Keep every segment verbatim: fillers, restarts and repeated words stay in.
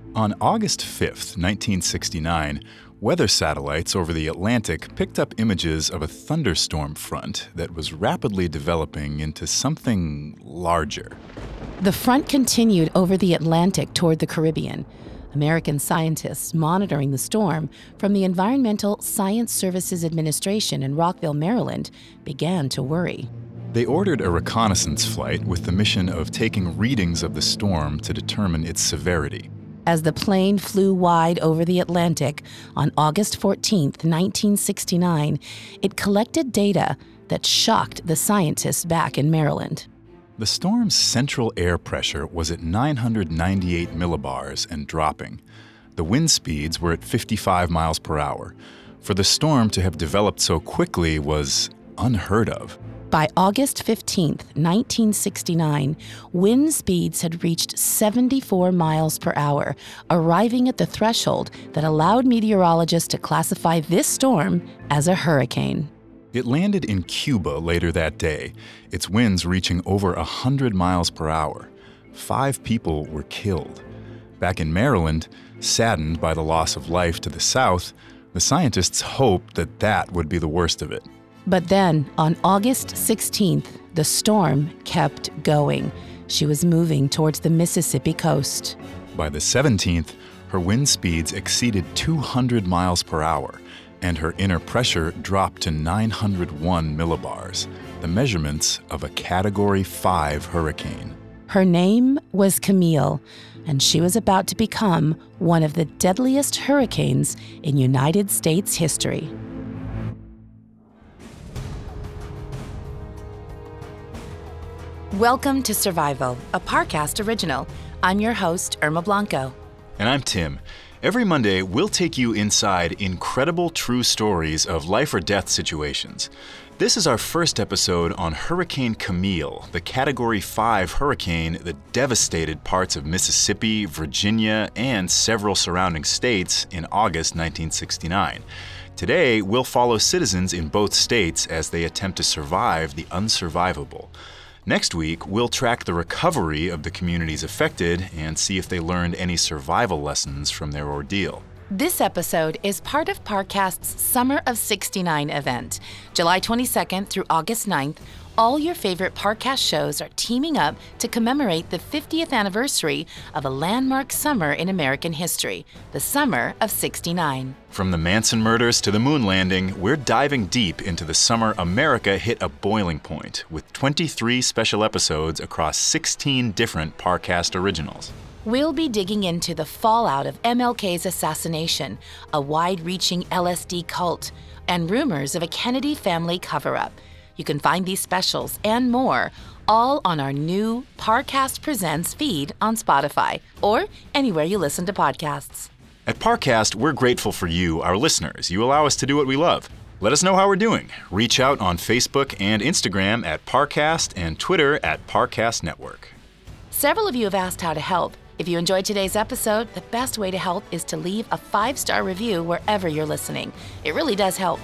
On August fifth, nineteen sixty-nine, weather satellites over the Atlantic picked up images of a thunderstorm front that was rapidly developing into something larger. The front continued over the Atlantic toward the Caribbean. American scientists monitoring the storm from the Environmental Science Services Administration in Rockville, Maryland, began to worry. They ordered a reconnaissance flight with the mission of taking readings of the storm to determine its severity. As the plane flew wide over the Atlantic on August fourteenth, nineteen sixty-nine, it collected data that shocked the scientists back in Maryland. The storm's central air pressure was at nine hundred ninety-eight millibars and dropping. The wind speeds were at fifty-five miles per hour. For the storm to have developed so quickly was unheard of. By August fifteenth, nineteen sixty-nine, wind speeds had reached seventy-four miles per hour, arriving at the threshold that allowed meteorologists to classify this storm as a hurricane. It landed in Cuba later that day, its winds reaching over one hundred miles per hour. Five people were killed. Back in Maryland, saddened by the loss of life to the south, the scientists hoped that that would be the worst of it. But then, on August sixteenth, the storm kept going. She was moving towards the Mississippi coast. By the seventeenth, her wind speeds exceeded two hundred miles per hour, and her inner pressure dropped to nine hundred one millibars, the measurements of a Category five hurricane. Her name was Camille, and she was about to become one of the deadliest hurricanes in United States history. Welcome to Survival, a Parcast original. I'm your host, Irma Blanco. And I'm Tim. Every Monday, we'll take you inside incredible true stories of life or death situations. This is our first episode on Hurricane Camille, the Category five hurricane that devastated parts of Mississippi, Virginia, and several surrounding states in August nineteen sixty-nine. Today, we'll follow citizens in both states as they attempt to survive the unsurvivable. Next week, we'll track the recovery of the communities affected and see if they learned any survival lessons from their ordeal. This episode is part of Parcast's Summer of sixty-nine event. July twenty-second through August ninth, all your favorite Parcast shows are teaming up to commemorate the fiftieth anniversary of a landmark summer in American history, the Summer of sixty-nine. From the Manson murders to the moon landing, we're diving deep into the summer America hit a boiling point with twenty-three special episodes across sixteen different Parcast originals. We'll be digging into the fallout of M L K's assassination, a wide-reaching L S D cult, and rumors of a Kennedy family cover-up. You can find these specials and more all on our new Parcast Presents feed on Spotify or anywhere you listen to podcasts. At Parcast, we're grateful for you, our listeners. You allow us to do what we love. Let us know how we're doing. Reach out on Facebook and Instagram at Parcast and Twitter at Parcast Network. Several of you have asked how to help. If you enjoyed today's episode, the best way to help is to leave a five-star review wherever you're listening. It really does help.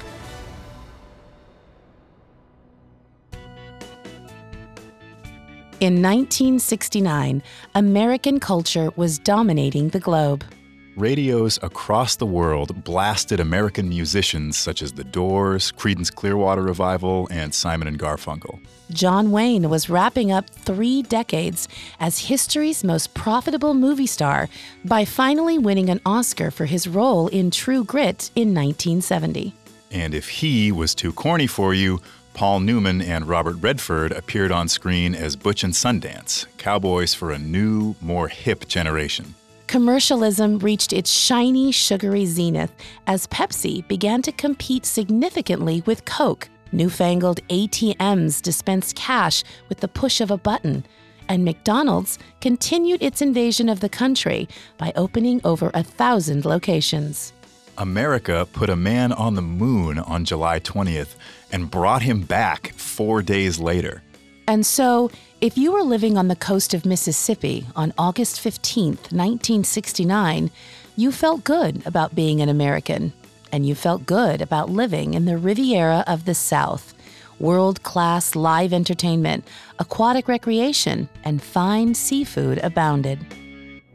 In nineteen sixty-nine, American culture was dominating the globe. Radios across the world blasted American musicians such as The Doors, Creedence Clearwater Revival, and Simon and Garfunkel. John Wayne was wrapping up three decades as history's most profitable movie star by finally winning an Oscar for his role in True Grit in nineteen seventy. And if he was too corny for you, Paul Newman and Robert Redford appeared on screen as Butch and Sundance, cowboys for a new, more hip generation. Commercialism reached its shiny, sugary zenith as Pepsi began to compete significantly with Coke. Newfangled A T Ms dispensed cash with the push of a button, and McDonald's continued its invasion of the country by opening over a thousand locations. America put a man on the moon on July twentieth and brought him back four days later. And so, if you were living on the coast of Mississippi on August fifteenth, nineteen sixty-nine, you felt good about being an American, and you felt good about living in the Riviera of the South. World-class live entertainment, aquatic recreation, and fine seafood abounded.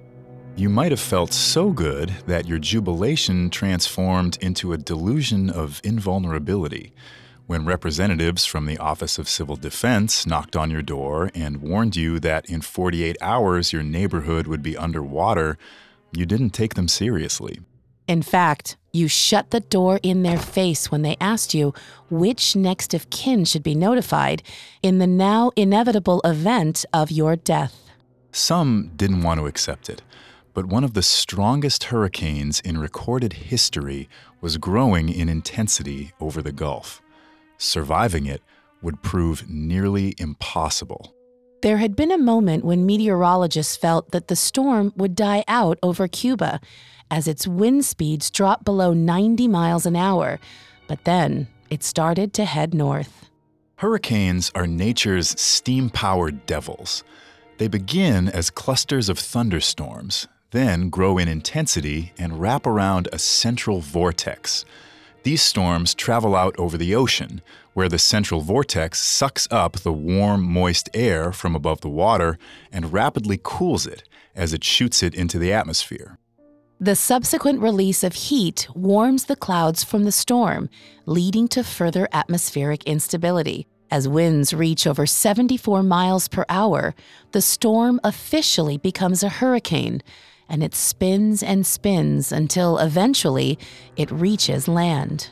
You might have felt so good that your jubilation transformed into a delusion of invulnerability when representatives from the Office of Civil Defense knocked on your door and warned you that in forty-eight hours your neighborhood would be underwater. You didn't take them seriously. In fact, you shut the door in their face when they asked you which next of kin should be notified in the now inevitable event of your death. Some didn't want to accept it, but one of the strongest hurricanes in recorded history was growing in intensity over the Gulf. Surviving it would prove nearly impossible. There had been a moment when meteorologists felt that the storm would die out over Cuba as its wind speeds dropped below ninety miles an hour, but then it started to head north. Hurricanes are nature's steam-powered devils. They begin as clusters of thunderstorms, then grow in intensity and wrap around a central vortex. These storms travel out over the ocean, where the central vortex sucks up the warm, moist air from above the water and rapidly cools it as it shoots it into the atmosphere. The subsequent release of heat warms the clouds from the storm, leading to further atmospheric instability. As winds reach over seventy-four miles per hour, the storm officially becomes a hurricane, and it spins and spins until eventually it reaches land.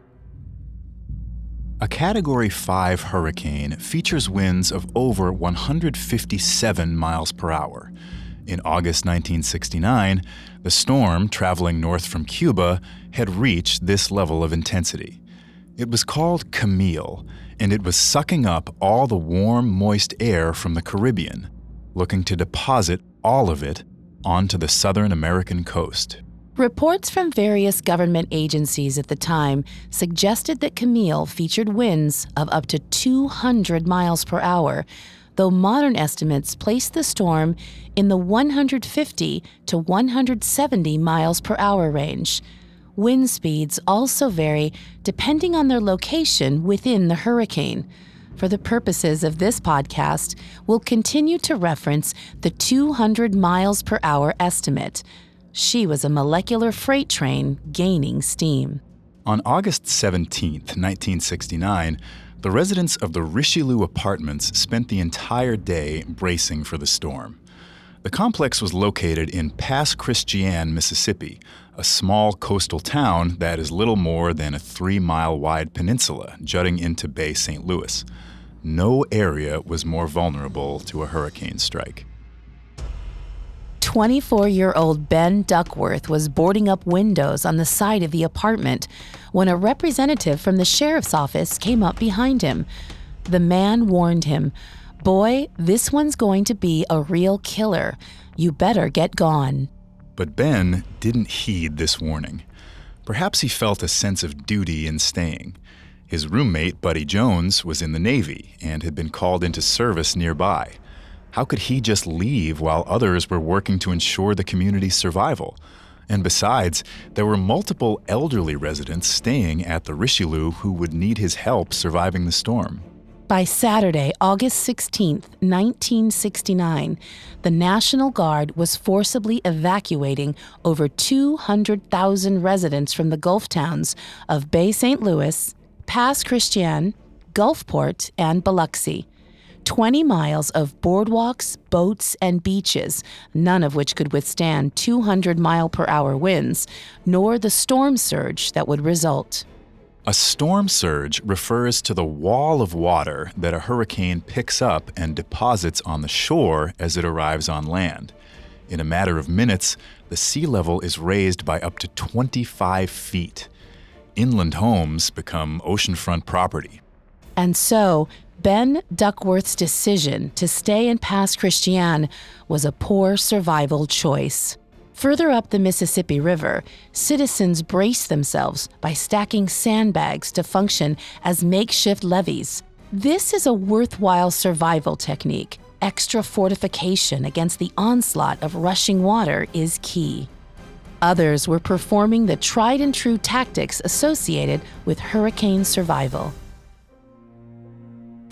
A Category five hurricane features winds of over one hundred fifty-seven miles per hour. In August nineteen sixty-nine, the storm, traveling north from Cuba, had reached this level of intensity. It was called Camille, and it was sucking up all the warm, moist air from the Caribbean, looking to deposit all of it onto the southern American coast. Reports from various government agencies at the time suggested that Camille featured winds of up to two hundred miles per hour, though modern estimates place the storm in the one hundred fifty to one hundred seventy miles per hour range. Wind speeds also vary depending on their location within the hurricane. For the purposes of this podcast, we'll continue to reference the two hundred miles per hour estimate. She was a molecular freight train gaining steam. On August seventeenth, nineteen sixty-nine, the residents of the Richelieu Apartments spent the entire day bracing for the storm. The complex was located in Pass Christian, Mississippi, a small coastal town that is little more than a three-mile wide peninsula jutting into Bay Saint Louis. No area was more vulnerable to a hurricane strike. twenty-four-year-old Ben Duckworth was boarding up windows on the side of the apartment when a representative from the sheriff's office came up behind him. The man warned him, "Boy, this one's going to be a real killer. You better get gone." But Ben didn't heed this warning. Perhaps he felt a sense of duty in staying. His roommate, Buddy Jones, was in the Navy and had been called into service nearby. How could he just leave while others were working to ensure the community's survival? And besides, there were multiple elderly residents staying at the Richelieu who would need his help surviving the storm. By Saturday, August sixteenth, nineteen sixty-nine, the National Guard was forcibly evacuating over two hundred thousand residents from the Gulf towns of Bay Saint Louis, Pass Christian, Gulfport, and Biloxi. twenty miles of boardwalks, boats, and beaches, none of which could withstand two hundred mile per hour winds, nor the storm surge that would result. A storm surge refers to the wall of water that a hurricane picks up and deposits on the shore as it arrives on land. In a matter of minutes, the sea level is raised by up to twenty-five feet. Inland homes become oceanfront property. And so, Ben Duckworth's decision to stay in Pass Christian was a poor survival choice. Further up the Mississippi River, citizens braced themselves by stacking sandbags to function as makeshift levees. This is a worthwhile survival technique. Extra fortification against the onslaught of rushing water is key. Others were performing the tried and true tactics associated with hurricane survival.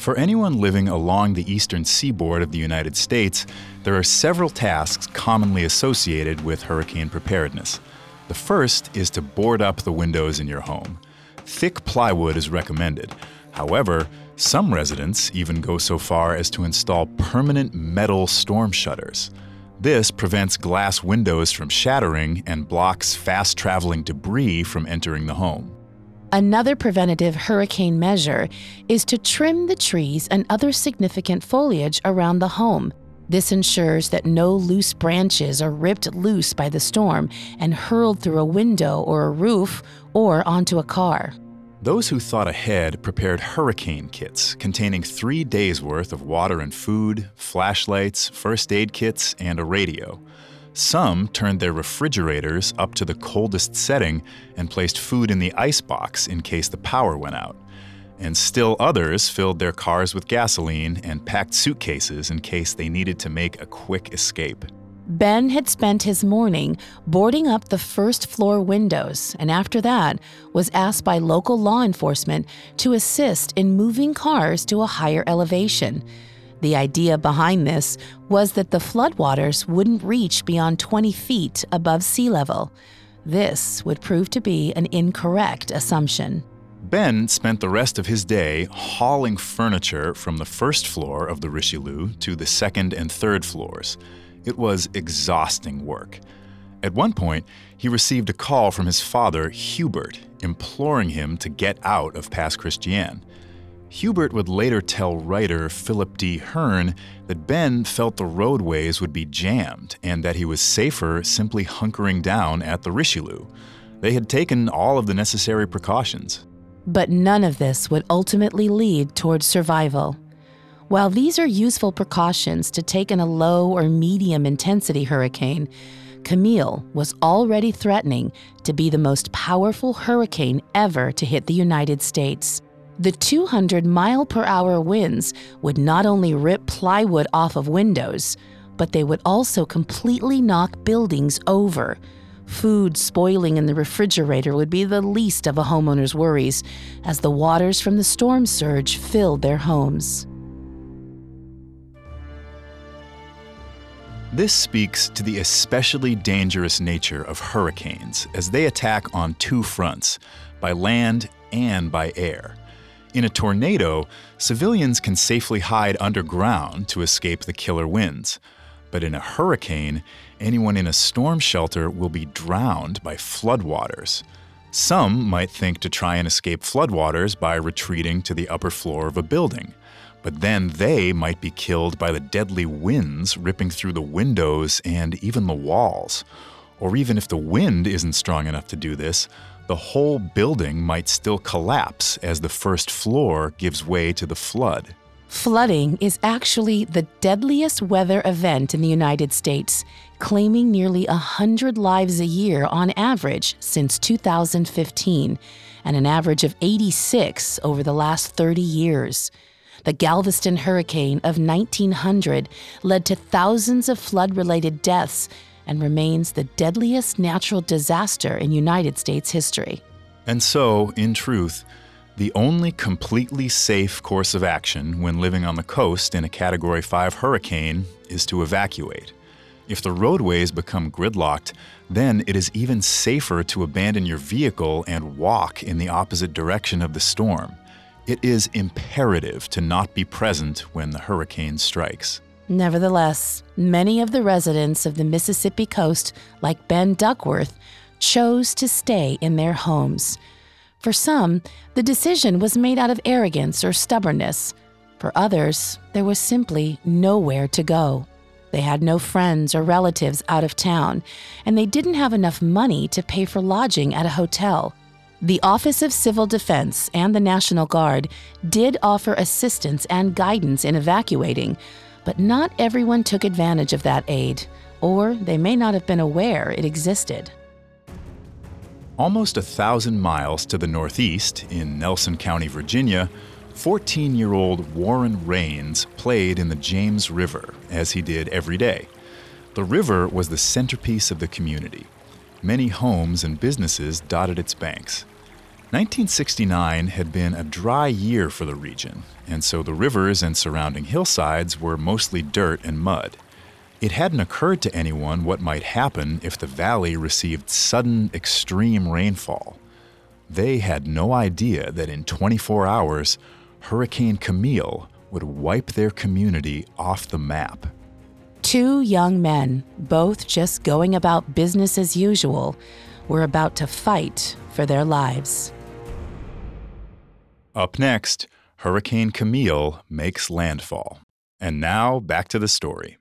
For anyone living along the eastern seaboard of the United States, there are several tasks commonly associated with hurricane preparedness. The first is to board up the windows in your home. Thick plywood is recommended. However, some residents even go so far as to install permanent metal storm shutters. This prevents glass windows from shattering and blocks fast-traveling debris from entering the home. Another preventative hurricane measure is to trim the trees and other significant foliage around the home. This ensures that no loose branches are ripped loose by the storm and hurled through a window or a roof or onto a car. Those who thought ahead prepared hurricane kits containing three days' worth of water and food, flashlights, first aid kits, and a radio. Some turned their refrigerators up to the coldest setting and placed food in the icebox in case the power went out. And still others filled their cars with gasoline and packed suitcases in case they needed to make a quick escape. Ben had spent his morning boarding up the first floor windows, and after that was asked by local law enforcement to assist in moving cars to a higher elevation. The idea behind this was that the floodwaters wouldn't reach beyond twenty feet above sea level. This would prove to be an incorrect assumption. Ben spent the rest of his day hauling furniture from the first floor of the Richelieu to the second and third floors. It was exhausting work. At one point, he received a call from his father, Hubert, imploring him to get out of Pass Christian. Hubert would later tell writer Philip D. Hearn that Ben felt the roadways would be jammed and that he was safer simply hunkering down at the Richelieu. They had taken all of the necessary precautions. But none of this would ultimately lead towards survival. While these are useful precautions to take in a low or medium intensity hurricane, Camille was already threatening to be the most powerful hurricane ever to hit the United States. The two hundred mile per hour winds would not only rip plywood off of windows, but they would also completely knock buildings over. Food spoiling in the refrigerator would be the least of a homeowner's worries as the waters from the storm surge filled their homes. This speaks to the especially dangerous nature of hurricanes as they attack on two fronts, by land and by air. In a tornado, civilians can safely hide underground to escape the killer winds. But in a hurricane, anyone in a storm shelter will be drowned by floodwaters. Some might think to try and escape floodwaters by retreating to the upper floor of a building. But then they might be killed by the deadly winds ripping through the windows and even the walls. Or even if the wind isn't strong enough to do this, the whole building might still collapse as the first floor gives way to the flood. Flooding is actually the deadliest weather event in the United States, claiming nearly one hundred lives a year on average since two thousand fifteen, and an average of eighty-six over the last thirty years. The Galveston hurricane of nineteen hundred led to thousands of flood-related deaths and remains the deadliest natural disaster in United States history. And so, in truth, the only completely safe course of action when living on the coast in a Category five hurricane is to evacuate. If the roadways become gridlocked, then it is even safer to abandon your vehicle and walk in the opposite direction of the storm. It is imperative to not be present when the hurricane strikes. Nevertheless, many of the residents of the Mississippi coast, like Ben Duckworth, chose to stay in their homes. For some, the decision was made out of arrogance or stubbornness. For others, there was simply nowhere to go. They had no friends or relatives out of town, and they didn't have enough money to pay for lodging at a hotel. The Office of Civil Defense and the National Guard did offer assistance and guidance in evacuating, but not everyone took advantage of that aid, or they may not have been aware it existed. Almost a thousand miles to the northeast, in Nelson County, Virginia, fourteen-year-old Warren Rains played in the James River, as he did every day. The river was the centerpiece of the community. Many homes and businesses dotted its banks. nineteen sixty-nine had been a dry year for the region, and so the rivers and surrounding hillsides were mostly dirt and mud. It hadn't occurred to anyone what might happen if the valley received sudden, extreme rainfall. They had no idea that in twenty-four hours, Hurricane Camille would wipe their community off the map. Two young men, both just going about business as usual, were about to fight for their lives. Up next, Hurricane Camille makes landfall. And now, back to the story.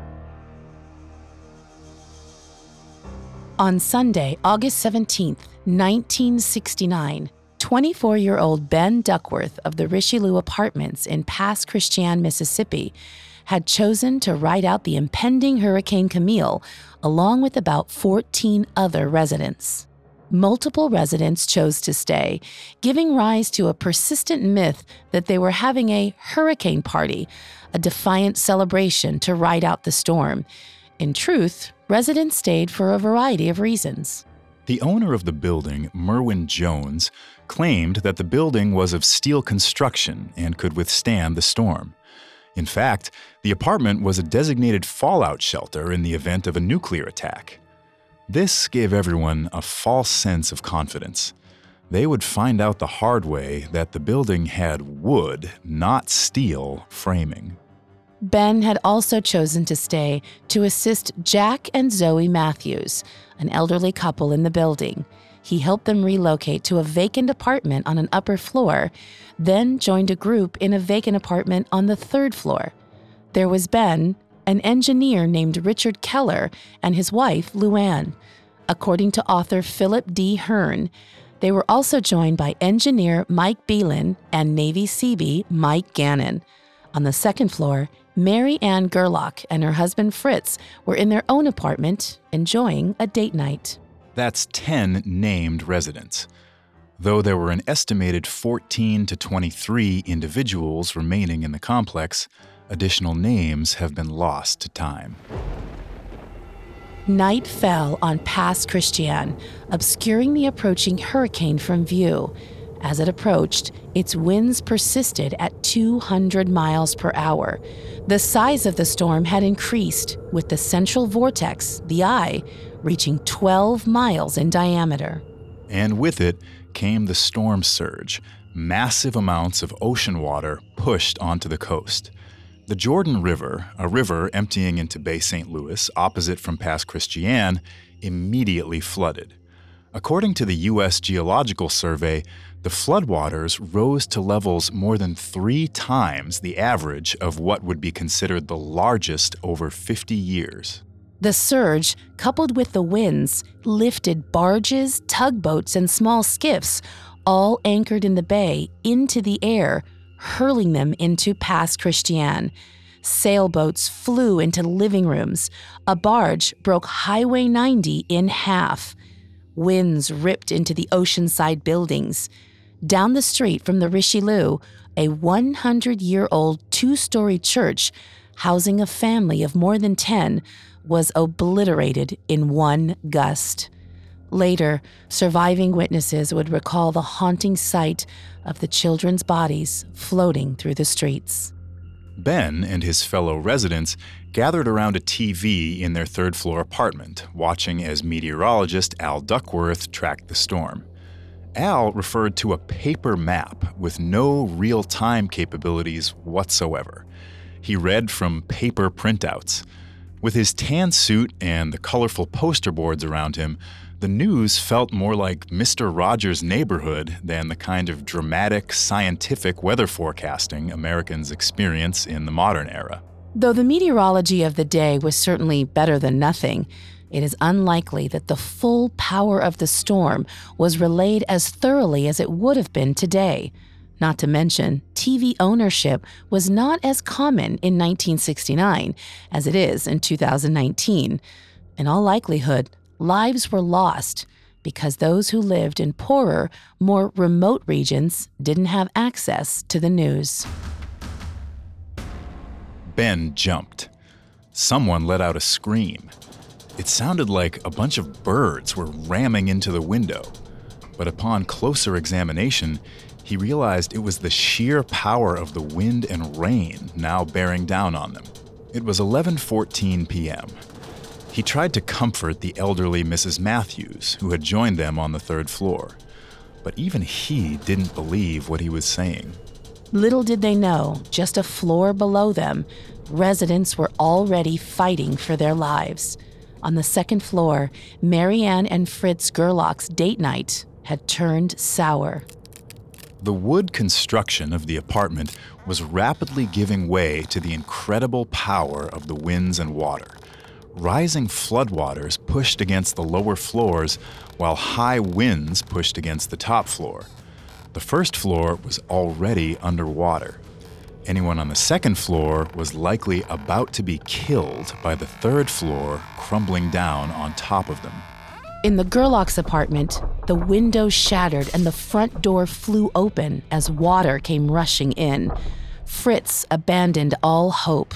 On Sunday, August seventeenth, nineteen sixty-nine, twenty-four-year-old Ben Duckworth of the Richelieu Apartments in Pass Christian, Mississippi, had chosen to ride out the impending Hurricane Camille along with about fourteen other residents. Multiple residents chose to stay, giving rise to a persistent myth that they were having a hurricane party, a defiant celebration to ride out the storm. In truth, residents stayed for a variety of reasons. The owner of the building, Merwin Jones, claimed that the building was of steel construction and could withstand the storm. In fact, the apartment was a designated fallout shelter in the event of a nuclear attack. This gave everyone a false sense of confidence. They would find out the hard way that the building had wood, not steel, framing. Ben had also chosen to stay to assist Jack and Zoe Matthews, an elderly couple in the building. He helped them relocate to a vacant apartment on an upper floor, then joined a group in a vacant apartment on the third floor. There was Ben, an engineer named Richard Keller, and his wife, Luann. According to author Philip D. Hearn, they were also joined by engineer Mike Beelan and Navy Seabee Mike Gannon. On the second floor, Mary Ann Gerlach and her husband Fritz were in their own apartment, enjoying a date night. That's ten named residents. Though there were an estimated fourteen to twenty-three individuals remaining in the complex, additional names have been lost to time. Night fell on Pass Christian, obscuring the approaching hurricane from view. As it approached, its winds persisted at two hundred miles per hour. The size of the storm had increased, with the central vortex, the eye, reaching twelve miles in diameter. And with it came the storm surge, massive amounts of ocean water pushed onto the coast. The Jordan River, a river emptying into Bay Saint Louis, opposite from Pass Christian, immediately flooded. According to the U S Geological Survey, the floodwaters rose to levels more than three times the average of what would be considered the largest over fifty years. The surge, coupled with the winds, lifted barges, tugboats, and small skiffs, all anchored in the bay, into the air, hurling them into Pass Christian. Sailboats flew into living rooms. A barge broke Highway ninety in half. Winds ripped into the oceanside buildings. Down the street from the Richelieu, a one hundred year old two-story church housing a family of more than ten was obliterated in one gust. Later, surviving witnesses would recall the haunting sight of the children's bodies floating through the streets. Ben and his fellow residents gathered around a T V in their third-floor apartment, watching as meteorologist Al Duckworth tracked the storm. Al referred to a paper map with no real-time capabilities whatsoever. He read from paper printouts. With his tan suit and the colorful poster boards around him, the news felt more like Mister Rogers' Neighborhood than the kind of dramatic, scientific weather forecasting Americans experience in the modern era. Though the meteorology of the day was certainly better than nothing, it is unlikely that the full power of the storm was relayed as thoroughly as it would have been today. Not to mention, T V ownership was not as common in nineteen sixty-nine as it is in two thousand nineteen. In all likelihood, lives were lost because those who lived in poorer, more remote regions didn't have access to the news. Ben jumped. Someone let out a scream. It sounded like a bunch of birds were ramming into the window. but upon closer examination, he realized it was the sheer power of the wind and rain now bearing down on them. It was eleven fourteen p.m. He tried to comfort the elderly Missus Matthews, who had joined them on the third floor. But even he didn't believe what he was saying. Little did they know, just a floor below them, residents were already fighting for their lives. On the second floor, Mary Ann and Fritz Gerlach's date night had turned sour. The wood construction of the apartment was rapidly giving way to the incredible power of the winds and water. Rising floodwaters pushed against the lower floors, while high winds pushed against the top floor. The first floor was already underwater. Anyone on the second floor was likely about to be killed by the third floor crumbling down on top of them. In the Gerlach's apartment, the windows shattered and the front door flew open as water came rushing in. Fritz abandoned all hope.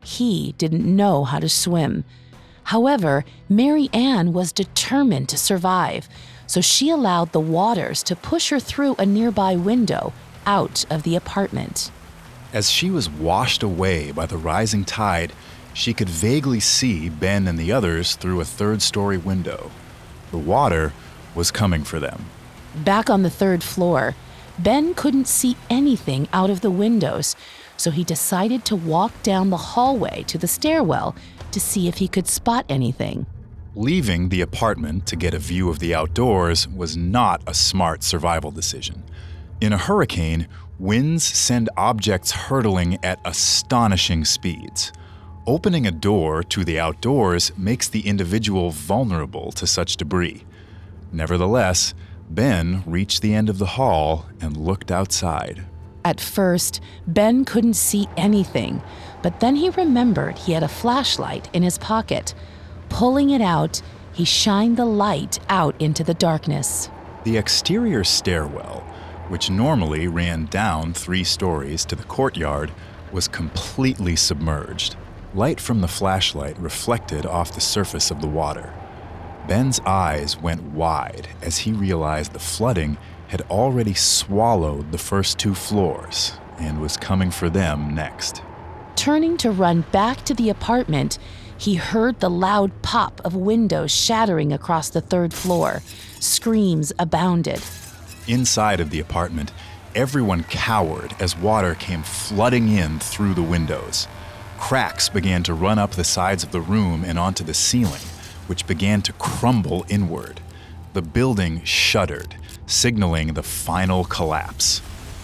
He didn't know how to swim. However, Mary Ann was determined to survive, so she allowed the waters to push her through a nearby window out of the apartment. As she was washed away by the rising tide, she could vaguely see Ben and the others through a third-story window. The water was coming for them. Back on the third floor, Ben couldn't see anything out of the windows, so he decided to walk down the hallway to the stairwell to see if he could spot anything. Leaving the apartment to get a view of the outdoors was not a smart survival decision. In a hurricane, winds send objects hurtling at astonishing speeds. Opening a door to the outdoors makes the individual vulnerable to such debris. Nevertheless, Ben reached the end of the hall and looked outside. At first, Ben couldn't see anything, but then he remembered he had a flashlight in his pocket. Pulling it out, he shined the light out into the darkness. The exterior stairwell, which normally ran down three stories to the courtyard, was completely submerged. Light from the flashlight reflected off the surface of the water. Ben's eyes went wide as he realized the flooding had already swallowed the first two floors and was coming for them next. Turning to run back to the apartment, he heard the loud pop of windows shattering across the third floor. Screams abounded. Inside of the apartment, everyone cowered as water came flooding in through the windows. Cracks began to run up the sides of the room and onto the ceiling, which began to crumble inward. The building shuddered, signaling the final collapse.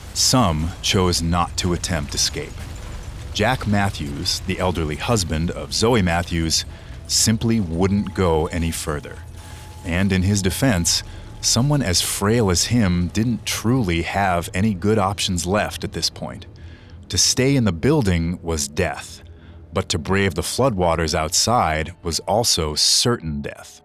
Some chose not to attempt escape. Jack Matthews, the elderly husband of Zoe Matthews, simply wouldn't go any further. And in his defense, someone as frail as him didn't truly have any good options left at this point. To stay in the building was death, but to brave the floodwaters outside was also certain death.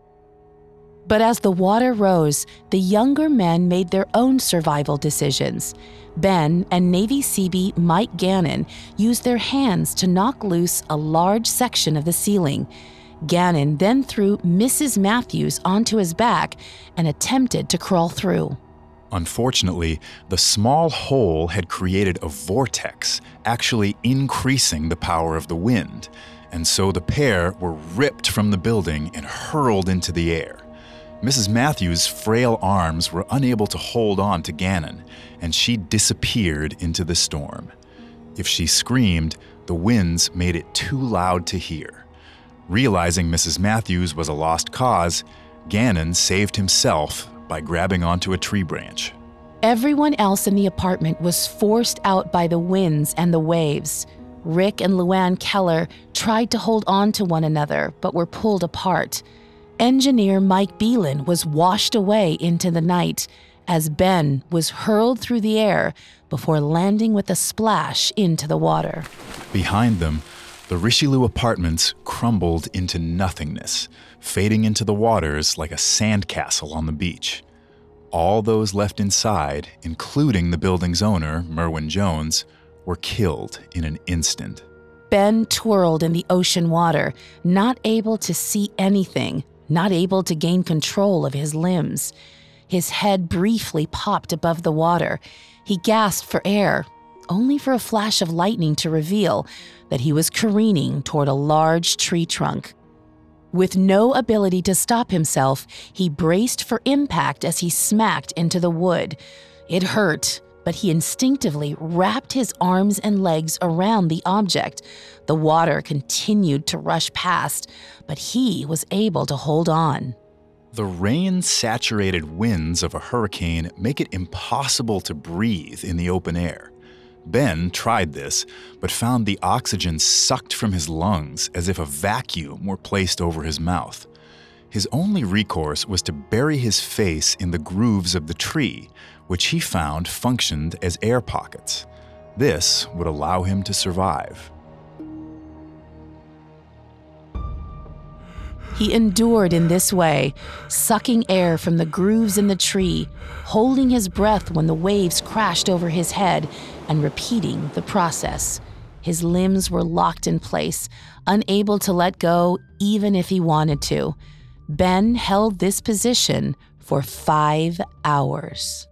But as the water rose, the younger men made their own survival decisions. Ben and Navy Seabee Mike Gannon used their hands to knock loose a large section of the ceiling. Gannon then threw Missus Matthews onto his back and attempted to crawl through. Unfortunately, the small hole had created a vortex, actually increasing the power of the wind, and so the pair were ripped from the building and hurled into the air. Missus Matthews' frail arms were unable to hold on to Gannon, and she disappeared into the storm. If she screamed, the winds made it too loud to hear. Realizing Missus Matthews was a lost cause, Gannon saved himself by grabbing onto a tree branch. Everyone else in the apartment was forced out by the winds and the waves. Rick and Luann Keller tried to hold on to one another, but were pulled apart. Engineer Mike Beelan was washed away into the night as Ben was hurled through the air before landing with a splash into the water. Behind them, the Richelieu apartments crumbled into nothingness, fading into the waters like a sandcastle on the beach. All those left inside, including the building's owner, Merwin Jones, were killed in an instant. Ben twirled in the ocean water, not able to see anything, not able to gain control of his limbs. His head briefly popped above the water. He gasped for air, only for a flash of lightning to reveal that he was careening toward a large tree trunk. With no ability to stop himself, he braced for impact as he smacked into the wood. It hurt, but he instinctively wrapped his arms and legs around the object. The water continued to rush past, but he was able to hold on. The rain-saturated winds of a hurricane make it impossible to breathe in the open air. Ben tried this, but found the oxygen sucked from his lungs as if a vacuum were placed over his mouth. His only recourse was to bury his face in the grooves of the tree, which he found functioned as air pockets. This would allow him to survive. He endured in this way, sucking air from the grooves in the tree, holding his breath when the waves crashed over his head, and repeating the process. His limbs were locked in place, unable to let go even if he wanted to. Ben held this position for five hours.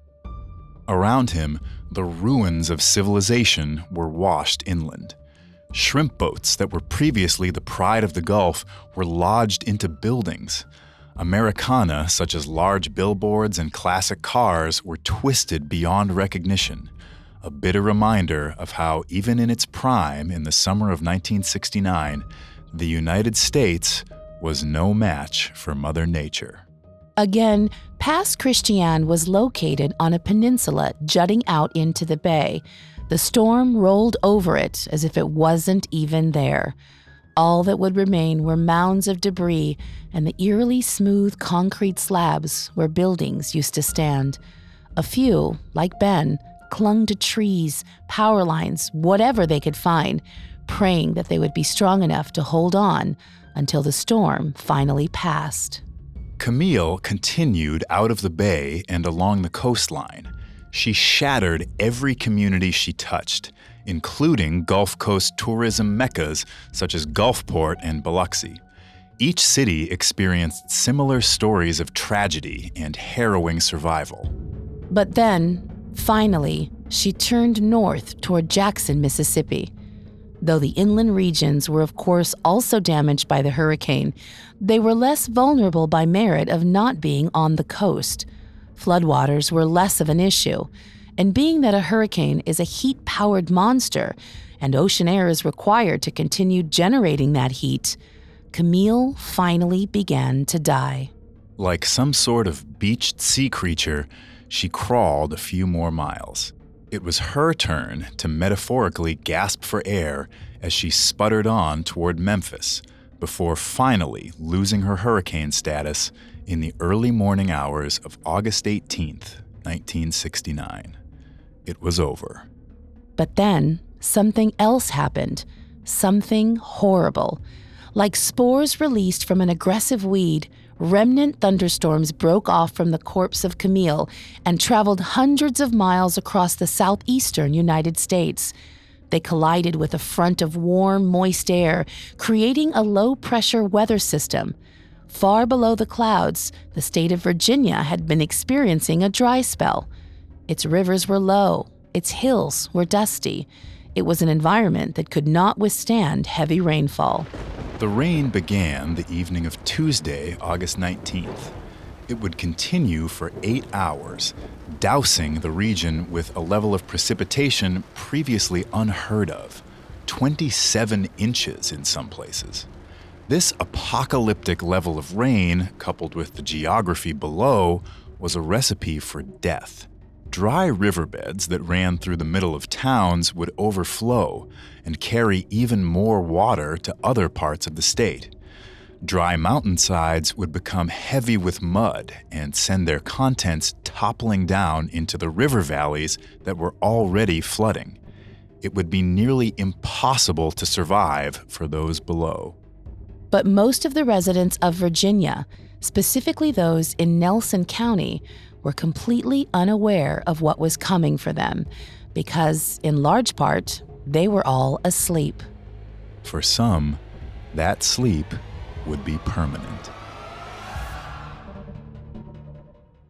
Around him, the ruins of civilization were washed inland. Shrimp boats that were previously the pride of the Gulf were lodged into buildings. Americana, such as large billboards and classic cars, were twisted beyond recognition, a bitter reminder of how, even in its prime in the summer of nineteen sixty-nine, the United States was no match for Mother Nature. Again, Pass Christian was located on a peninsula jutting out into the bay. The storm rolled over it as if it wasn't even there. All that would remain were mounds of debris and the eerily smooth concrete slabs where buildings used to stand. A few, like Ben, clung to trees, power lines, whatever they could find, praying that they would be strong enough to hold on until the storm finally passed. Camille continued out of the bay and along the coastline. She shattered every community she touched, including Gulf Coast tourism meccas such as Gulfport and Biloxi. Each city experienced similar stories of tragedy and harrowing survival. But then, finally, she turned north toward Jackson, Mississippi. Though the inland regions were of course also damaged by the hurricane, they were less vulnerable by merit of not being on the coast. Floodwaters were less of an issue, and being that a hurricane is a heat-powered monster and ocean air is required to continue generating that heat, Camille finally began to die. Like some sort of beached sea creature, she crawled a few more miles. It was her turn to metaphorically gasp for air as she sputtered on toward Memphis, before finally losing her hurricane status in the early morning hours of August eighteenth, nineteen sixty-nine. It was over. But then, something else happened. Something horrible. Like spores released from an aggressive weed, remnant thunderstorms broke off from the corpse of Camille and traveled hundreds of miles across the southeastern United States. They collided with a front of warm, moist air, creating a low-pressure weather system. Far below the clouds, the state of Virginia had been experiencing a dry spell. Its rivers were low, its hills were dusty. It was an environment that could not withstand heavy rainfall. The rain began the evening of Tuesday, August nineteenth. It would continue for eight hours, dousing the region with a level of precipitation previously unheard of, twenty-seven inches in some places. This apocalyptic level of rain, coupled with the geography below, was a recipe for death. Dry riverbeds that ran through the middle of towns would overflow and carry even more water to other parts of the state. Dry mountainsides would become heavy with mud and send their contents toppling down into the river valleys that were already flooding. It would be nearly impossible to survive for those below. But most of the residents of Virginia, specifically those in Nelson County, were completely unaware of what was coming for them because, in large part, they were all asleep. For some, that sleep would be permanent.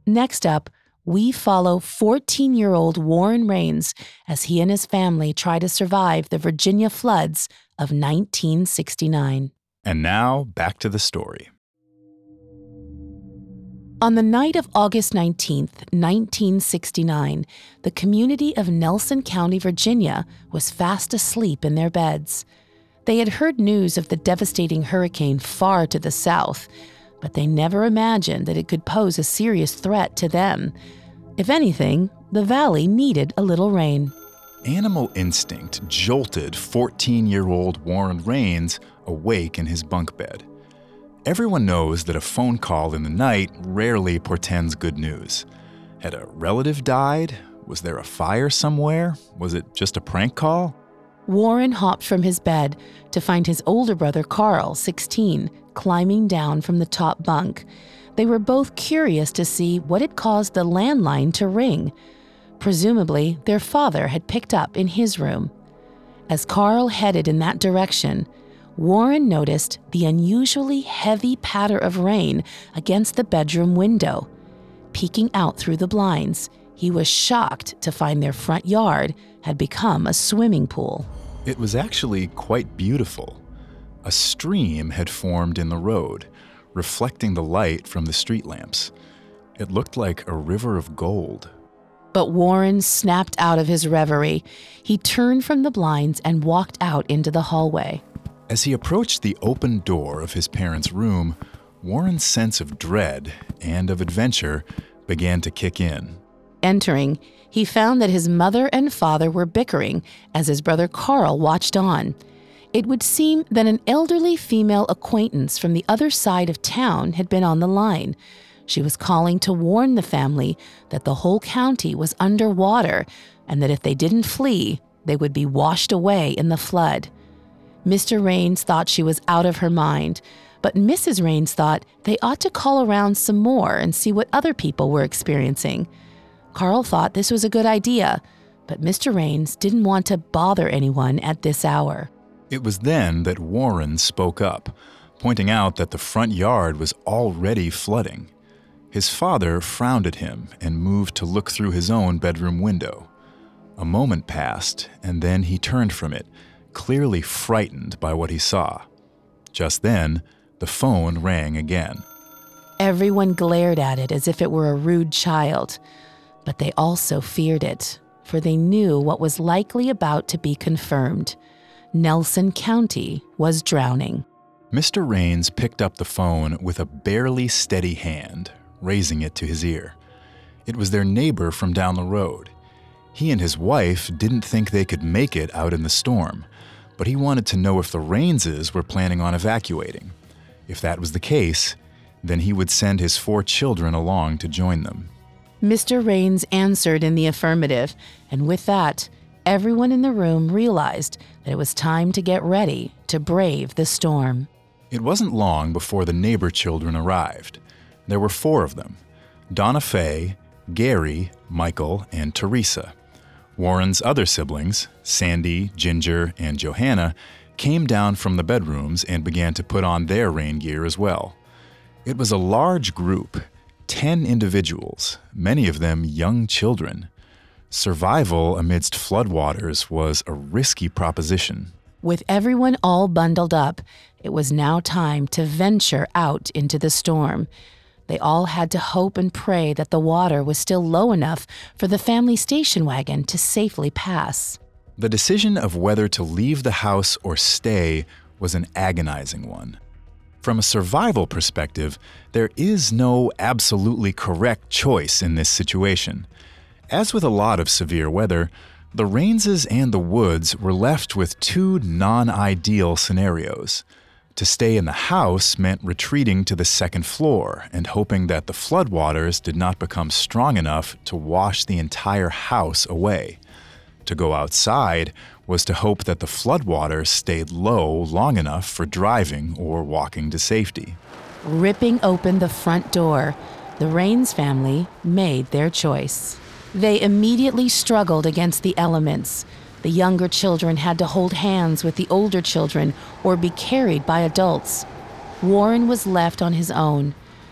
Next up, we follow fourteen-year-old Warren Rains as he and his family try to survive the Virginia floods of nineteen sixty-nine. And now, back to the story. On the night of August nineteenth, nineteen sixty-nine, the community of Nelson County, Virginia, was fast asleep in their beds. They had heard news of the devastating hurricane far to the south, but they never imagined that it could pose a serious threat to them. If anything, the valley needed a little rain. Animal instinct jolted fourteen-year-old Warren Rains awake in his bunk bed. Everyone knows that a phone call in the night rarely portends good news. Had a relative died? Was there a fire somewhere? Was it just a prank call? Warren hopped from his bed to find his older brother Carl, sixteen, climbing down from the top bunk. They were both curious to see what had caused the landline to ring. Presumably, their father had picked up in his room. As Carl headed in that direction, Warren noticed the unusually heavy patter of rain against the bedroom window. Peeking out through the blinds, he was shocked to find their front yard had become a swimming pool. It was actually quite beautiful. A stream had formed in the road, reflecting the light from the street lamps. It looked like a river of gold. But Warren snapped out of his reverie. He turned from the blinds and walked out into the hallway. As he approached the open door of his parents' room, Warren's sense of dread and of adventure began to kick in. Entering, he found that his mother and father were bickering as his brother Carl watched on. It would seem that an elderly female acquaintance from the other side of town had been on the line. She was calling to warn the family that the whole county was underwater and that if they didn't flee, they would be washed away in the flood. Mister Rains thought she was out of her mind, but Missus Rains thought they ought to call around some more and see what other people were experiencing. Carl thought this was a good idea, but Mister Rains didn't want to bother anyone at this hour. It was then that Warren spoke up, pointing out that the front yard was already flooding. His father frowned at him and moved to look through his own bedroom window. A moment passed, and then he turned from it, clearly frightened by what he saw. Just then, the phone rang again. Everyone glared at it as if it were a rude child, but they also feared it, for they knew what was likely about to be confirmed. Nelson County was drowning. Mister Rains picked up the phone with a barely steady hand, raising it to his ear. It was their neighbor from down the road. He and his wife didn't think they could make it out in the storm, but he wanted to know if the Rainses were planning on evacuating. If that was the case, then he would send his four children along to join them. Mister Rains answered in the affirmative, and with that, everyone in the room realized that it was time to get ready to brave the storm. It wasn't long before the neighbor children arrived. There were four of them: Donna Faye, Gary, Michael, and Teresa. Warren's other siblings, Sandy, Ginger, and Johanna, came down from the bedrooms and began to put on their rain gear as well. It was a large group, ten individuals, many of them young children. Survival amidst floodwaters was a risky proposition. With everyone all bundled up, it was now time to venture out into the storm. They all had to hope and pray that the water was still low enough for the family station wagon to safely pass. The decision of whether to leave the house or stay was an agonizing one. From a survival perspective, there is no absolutely correct choice in this situation. As with a lot of severe weather, the Rainses and the Woods were left with two non-ideal scenarios. To stay in the house meant retreating to the second floor and hoping that the floodwaters did not become strong enough to wash the entire house away. To go outside was to hope that the floodwaters stayed low long enough for driving or walking to safety. Ripping open the front door, the Rains family made their choice. They immediately struggled against the elements. The younger children had to hold hands with the older children or be carried by adults. Warren was left on his own.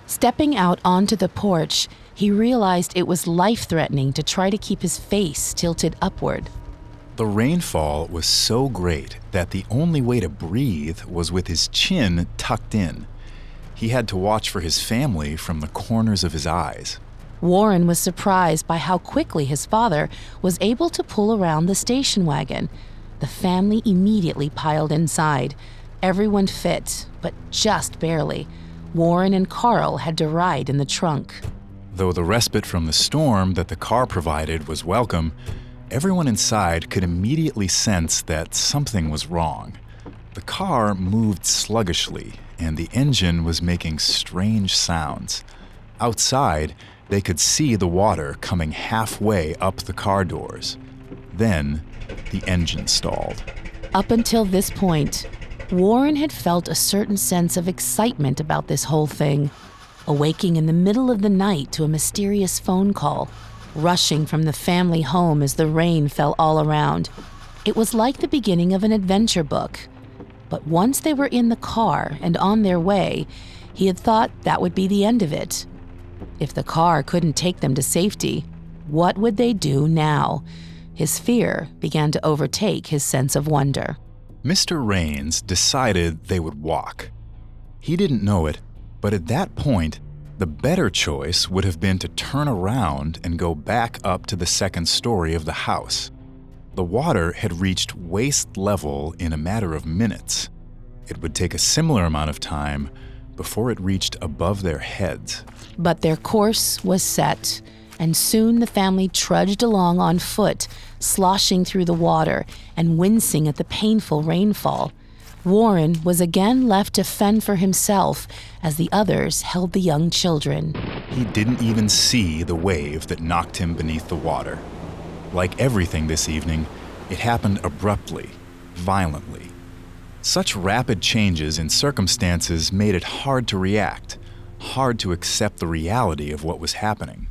Stepping out onto the porch, he realized it was life-threatening to try to keep his face tilted upward. The rainfall was so great that the only way to breathe was with his chin tucked in. He had to watch for his family from the corners of his eyes. Warren was surprised by how quickly his father was able to pull around the station wagon. The family immediately piled inside. Everyone fit, but just barely. Warren and Carl had to ride in the trunk. Though the respite from the storm that the car provided was welcome, everyone inside could immediately sense that something was wrong. The car moved sluggishly, and the engine was making strange sounds. Outside, they could see the water coming halfway up the car doors. Then, the engine stalled. Up until this point, Warren had felt a certain sense of excitement about this whole thing, awaking in the middle of the night to a mysterious phone call, rushing from the family home as the rain fell all around. It was like the beginning of an adventure book. But once they were in the car and on their way, he had thought that would be the end of it. If the car couldn't take them to safety, what would they do now? His fear began to overtake his sense of wonder. Mister Rains decided they would walk. He didn't know it, but at that point, the better choice would have been to turn around and go back up to the second story of the house. The water had reached waist level in a matter of minutes. It would take a similar amount of time before it reached above their heads. But their course was set, and soon the family trudged along on foot, sloshing through the water and wincing at the painful rainfall. Warren was again left to fend for himself as the others held the young children. He didn't even see the wave that knocked him beneath the water. Like everything this evening, it happened abruptly, violently. Such rapid changes in circumstances made it hard to react, hard to accept the reality of what was happening.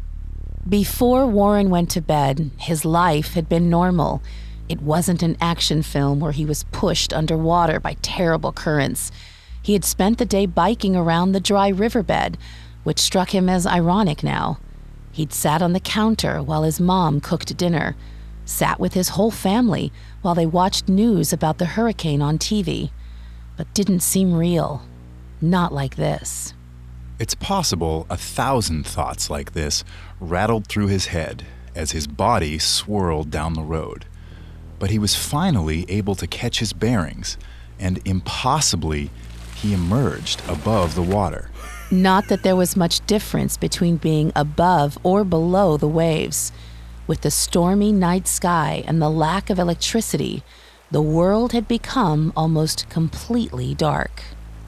Before Warren went to bed, his life had been normal. It wasn't an action film where he was pushed underwater by terrible currents. He had spent the day biking around the dry riverbed, which struck him as ironic now. He'd sat on the counter while his mom cooked dinner, sat with his whole family while they watched news about the hurricane on T V, but didn't seem real. Not like this. It's possible a thousand thoughts like this rattled through his head as his body swirled down the road. But he was finally able to catch his bearings, and impossibly, he emerged above the water. Not that there was much difference between being above or below the waves. With the stormy night sky and the lack of electricity, the world had become almost completely dark.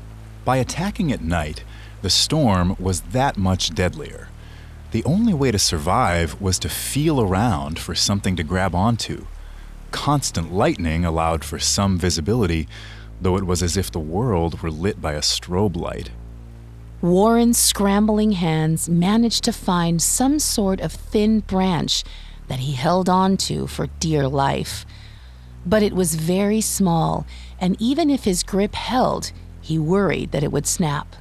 By attacking at night, the storm was that much deadlier. The only way to survive was to feel around for something to grab onto. Constant lightning allowed for some visibility, though it was as if the world were lit by a strobe light. Warren's scrambling hands managed to find some sort of thin branch that he held on to for dear life. But it was very small, and even if his grip held, he worried that it would snap.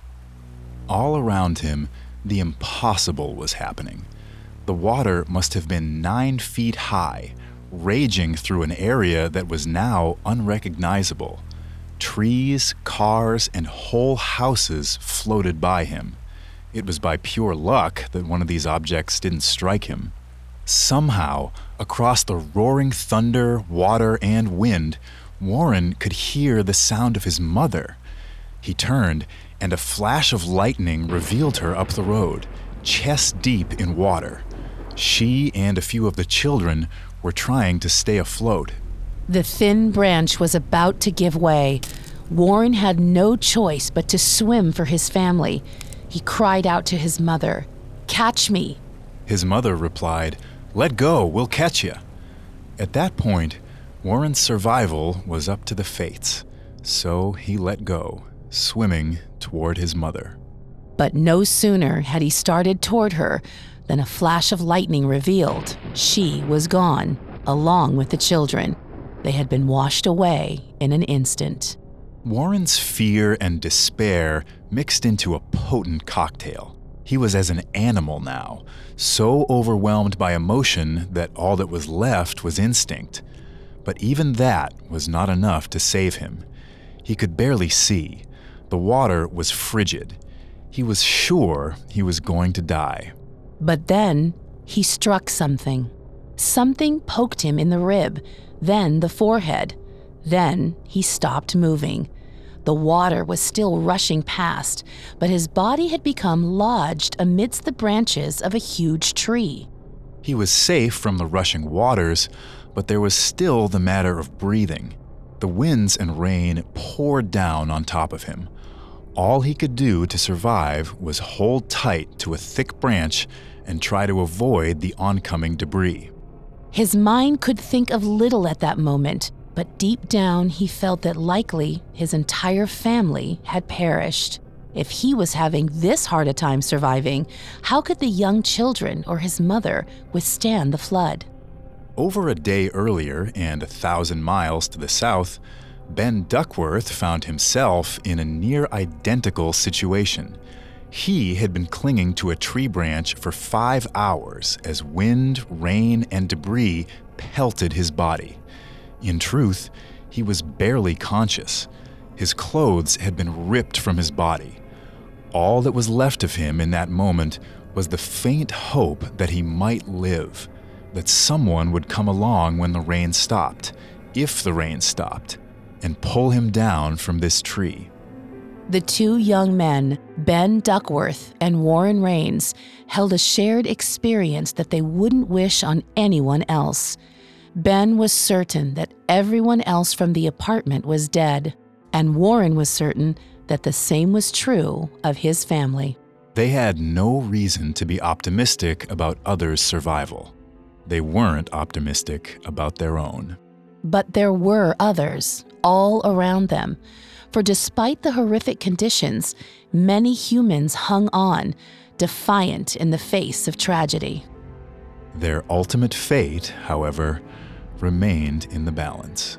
All around him, the impossible was happening. The water must have been nine feet high, raging through an area that was now unrecognizable. Trees, cars, and whole houses floated by him. It was by pure luck that one of these objects didn't strike him. Somehow, across the roaring thunder, water, and wind, Warren could hear the sound of his mother. He turned, and a flash of lightning revealed her up the road, chest deep in water. She and a few of the children were trying to stay afloat. The thin branch was about to give way. Warren had no choice but to swim for his family. He cried out to his mother, "Catch me!" His mother replied, "Let go, we'll catch you." At that point, Warren's survival was up to the fates, so he let go, swimming toward his mother. But no sooner had he started toward her than a flash of lightning revealed she was gone, along with the children. They had been washed away in an instant. Warren's fear and despair mixed into a potent cocktail. He was as an animal now, so overwhelmed by emotion that all that was left was instinct. But even that was not enough to save him. He could barely see. The water was frigid. He was sure he was going to die. But then he struck something. Something poked him in the rib, then the forehead. Then he stopped moving. The water was still rushing past, but his body had become lodged amidst the branches of a huge tree. He was safe from the rushing waters, but there was still the matter of breathing. The winds and rain poured down on top of him. All he could do to survive was hold tight to a thick branch and try to avoid the oncoming debris. His mind could think of little at that moment, but deep down he felt that likely his entire family had perished. If he was having this hard a time surviving, how could the young children or his mother withstand the flood? Over a day earlier and a thousand miles to the south, Ben Duckworth found himself in a near-identical situation. He had been clinging to a tree branch for five hours as wind, rain, and debris pelted his body. In truth, he was barely conscious. His clothes had been ripped from his body. All that was left of him in that moment was the faint hope that he might live, that someone would come along when the rain stopped, if the rain stopped, and pull him down from this tree. The two young men, Ben Duckworth and Warren Rains, held a shared experience that they wouldn't wish on anyone else. Ben was certain that everyone else from the apartment was dead, and Warren was certain that the same was true of his family. They had no reason to be optimistic about others' survival. They weren't optimistic about their own. But there were others, all around them. For despite the horrific conditions, many humans hung on, defiant in the face of tragedy. Their ultimate fate, however, remained in the balance.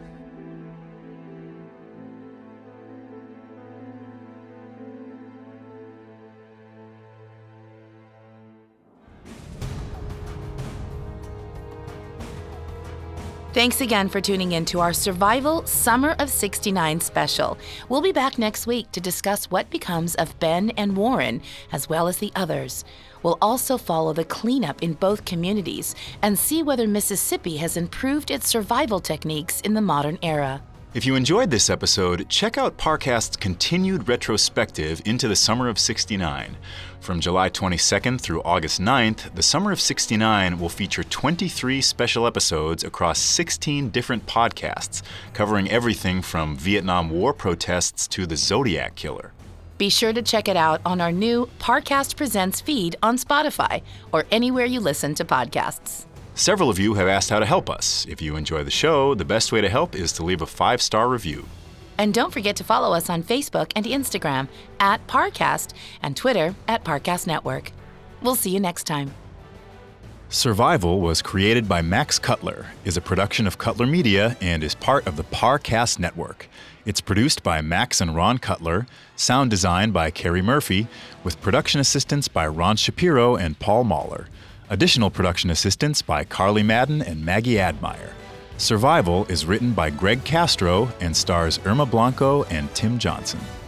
Thanks again for tuning in to our Survival Summer of sixty-nine special. We'll be back next week to discuss what becomes of Ben and Warren, as well as the others. We'll also follow the cleanup in both communities and see whether Mississippi has improved its survival techniques in the modern era. If you enjoyed this episode, check out Parcast's continued retrospective into the Summer of sixty-nine. From July twenty-second through August ninth, the Summer of sixty-nine will feature twenty-three special episodes across sixteen different podcasts, covering everything from Vietnam War protests to the Zodiac Killer. Be sure to check it out on our new Parcast Presents feed on Spotify or anywhere you listen to podcasts. Several of you have asked how to help us. If you enjoy the show, the best way to help is to leave a five-star review. And don't forget to follow us on Facebook and Instagram at Parcast and Twitter at Parcast Network. We'll see you next time. Survival was created by Max Cutler, is a production of Cutler Media, and is part of the Parcast Network. It's produced by Max and Ron Cutler, sound designed by Carrie Murphy, with production assistance by Ron Shapiro and Paul Mahler. Additional production assistance by Carly Madden and Maggie Admire. Survival is written by Greg Castro and stars Irma Blanco and Tim Johnson.